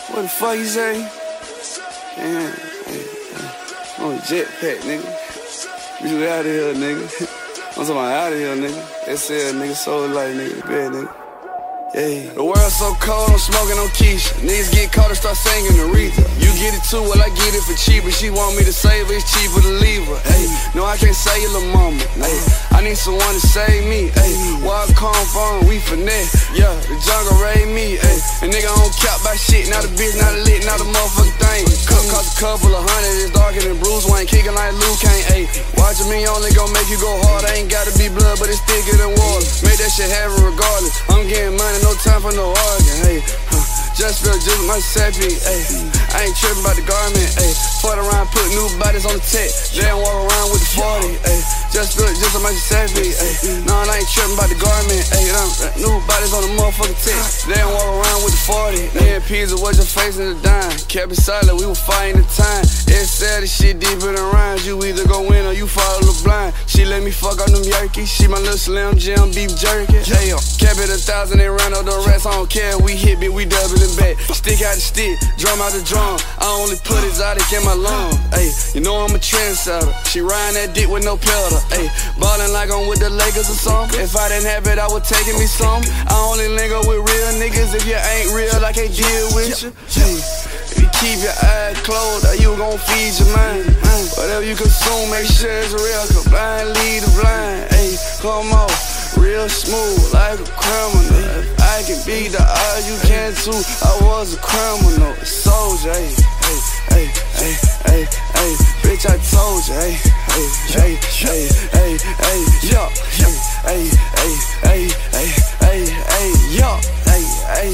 What the fuck you say? Yeah, I'm a jetpack, nigga. You out of here, nigga. I'm talking about out of here, nigga. They said nigga soul light, nigga. Bad, nigga. Yeah. The world's so cold, I'm smoking on Keisha. Niggas get caught and start singing Aretha. You get it too, well I get it for cheaper. She want me to save her, it's cheaper to leave her. Hey, no I can't save your little mama. Hey, I need someone to save me. Hey, where I come from, we finesse. Yeah, the jungle raised me. Hey, and nigga don't cap by shit. Now the bitch not lit, not a motherfucking thing. Cup cost a couple of hundred, it's darker than Bruce Wayne, kicking like Luke Kane. Hey, watching me only gon' make you go hard. I ain't gotta be blood, but it's thicker than water. Make that shit happen regardless. I'm getting money. No time for no arguing, hey. Just feel just my Giuseppe, ayy. I ain't tripping about the garment, ayy. Fought around, put new bodies on the tech. They don't walk around with the 40, ayy. Just feel just my Giuseppe, ayy. No, I ain't tripping about the garment, ayy. New bodies on the motherfucking tech. They don't walk around with the 40. Me and Pizza was your face in the dime. Kept it silent, we were fighting the time. It's sad, this shit deeper than rhymes. You either go win or you follow the blind. She let me fuck on them yerkies. She my little Slim Jim beef jerky. Hey, kept it 1,000 and ran up the rest. I don't care, we hit it, we doubling back. Stick out the stick, drum out the drum. I only put exotic in my lungs. Hey, you know I'm a trendsetter. She riding that dick with no pedal. Hey, ballin' like I'm with the Lakers or something. If I didn't have it, I would taking me some. I only link up with real niggas. If you ain't real, I can't deal with you. Hey, if you keep your eyes closed, or you gon' feed your mind. Whatever you consume, make sure it's real. Cause blind lead the blind. Hey, come on. Real smooth, like a criminal. If I can beat the odds, you can too. I was a criminal, a soldier. Hey, hey, hey, hey, hey, bitch, I told you. Hey, hey, hey, hey, hey, yo. Hey, hey, hey, hey, hey, hey, yo. Hey, hey,